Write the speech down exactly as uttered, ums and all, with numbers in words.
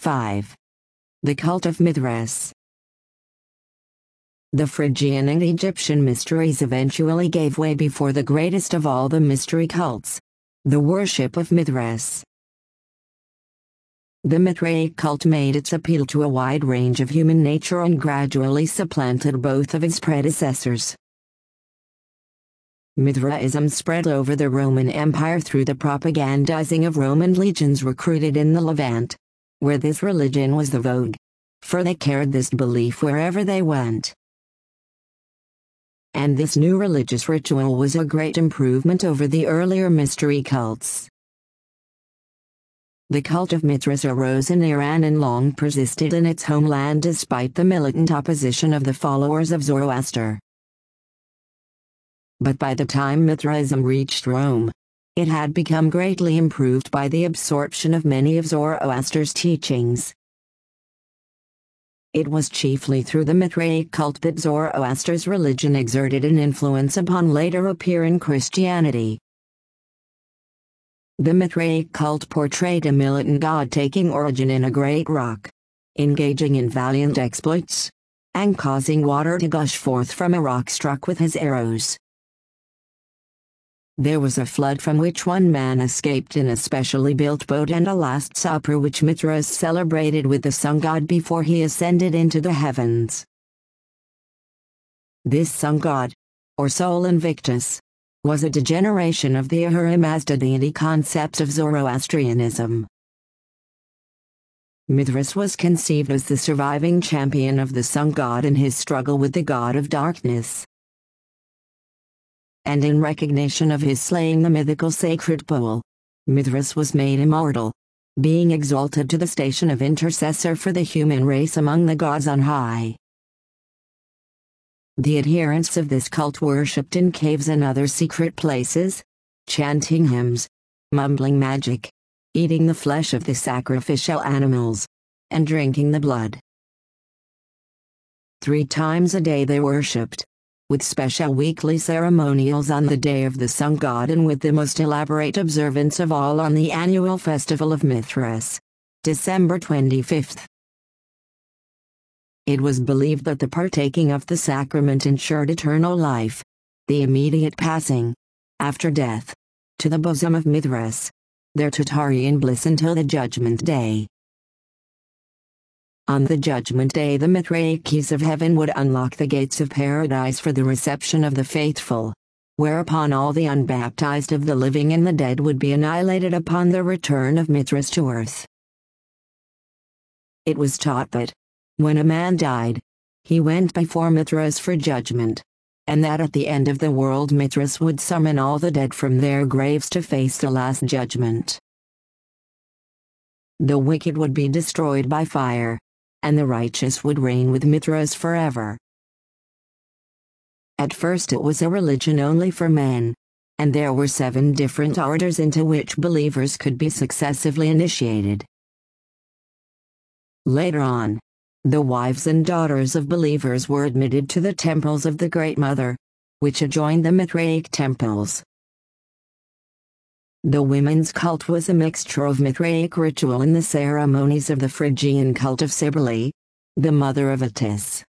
five. The cult of Mithras. The Phrygian and Egyptian mysteries eventually gave way before the greatest of all the mystery cults, the worship of Mithras. The Mithraic cult made its appeal to a wide range of human nature and gradually supplanted both of its predecessors. Mithraism spread over the Roman Empire through the propagandizing of Roman legions recruited in the Levant, where this religion was the vogue, for they carried this belief wherever they went. And this new religious ritual was a great improvement over the earlier mystery cults. The cult of Mithras arose in Iran and long persisted in its homeland despite the militant opposition of the followers of Zoroaster. But by the time Mithraism reached Rome, it had become greatly improved by the absorption of many of Zoroaster's teachings. It was chiefly through the Mithraic cult that Zoroaster's religion exerted an influence upon later appearing Christianity. The Mithraic cult portrayed a militant god taking origin in a great rock, engaging in valiant exploits, and causing water to gush forth from a rock struck with his arrows. There was a flood from which one man escaped in a specially built boat and a last supper which Mithras celebrated with the sun god before he ascended into the heavens. This sun god, or Sol Invictus, was a degeneration of the Ahura Mazda deity concepts of Zoroastrianism. Mithras was conceived as the surviving champion of the sun god in his struggle with the god of darkness. And in recognition of his slaying the mythical sacred bull, Mithras was made immortal, being exalted to the station of intercessor for the human race among the gods on high. The adherents of this cult worshipped in caves and other secret places, chanting hymns, mumbling magic, eating the flesh of the sacrificial animals, and drinking the blood. Three times a day they worshipped, with special weekly ceremonials on the day of the sun god and with the most elaborate observance of all on the annual festival of Mithras, December twenty-fifth. It was believed that the partaking of the sacrament ensured eternal life, the immediate passing, after death, to the bosom of Mithras, their Tartarian bliss until the Judgment Day. On the Judgment Day the Mithraic keys of heaven would unlock the gates of paradise for the reception of the faithful, whereupon all the unbaptized of the living and the dead would be annihilated upon the return of Mithras to earth. It was taught that, when a man died, he went before Mithras for judgment, and that at the end of the world Mithras would summon all the dead from their graves to face the last judgment. The wicked would be destroyed by fire, and the righteous would reign with Mithras forever. At first it was a religion only for men, and there were seven different orders into which believers could be successively initiated. Later on, the wives and daughters of believers were admitted to the temples of the Great Mother, which adjoined the Mithraic temples. The women's cult was a mixture of Mithraic ritual and the ceremonies of the Phrygian cult of Cybele, the mother of Attis.